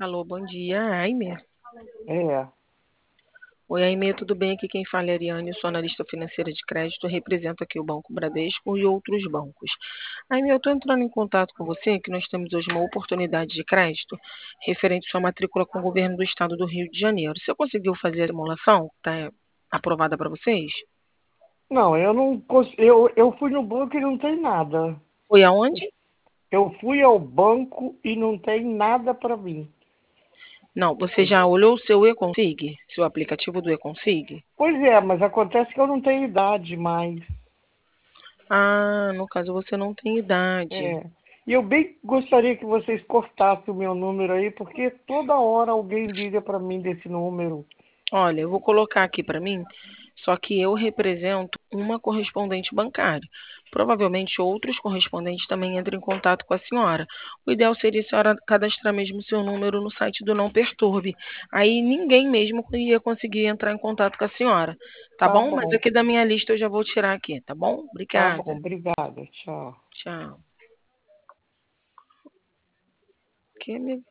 Alô, bom dia, Aime. É, Oi, Aime, tudo bem? Aqui quem fala é a Ariane, eu sou analista financeira de crédito, represento aqui o Banco Bradesco e outros bancos. Aime, eu estou entrando em contato com você, que nós temos hoje uma oportunidade de crédito referente à sua matrícula com o governo do estado do Rio de Janeiro. Você conseguiu fazer a simulação? Está aprovada para vocês? não, eu não eu fui no banco e não tem nada. Foi aonde? Eu fui ao banco e não tem nada para mim. Não, você já olhou o seu e-config, seu aplicativo do e-config? Pois é, mas acontece que eu não tenho idade mais. Ah, no caso você não tem idade. É. E eu bem gostaria que vocês cortassem o meu número aí, porque toda hora alguém liga para mim desse número. Olha, eu vou colocar aqui para mim, só que eu represento uma correspondente bancária. Provavelmente outros correspondentes também entram em contato com a senhora. O ideal seria a senhora cadastrar mesmo seu número no site do Não Perturbe. Aí ninguém mesmo ia conseguir entrar em contato com a senhora. Tá Tá bom? Mas bom, aqui da minha lista eu já vou tirar aqui, tá bom? tá bom, Obrigada. obrigada, tchau. Tchau. Que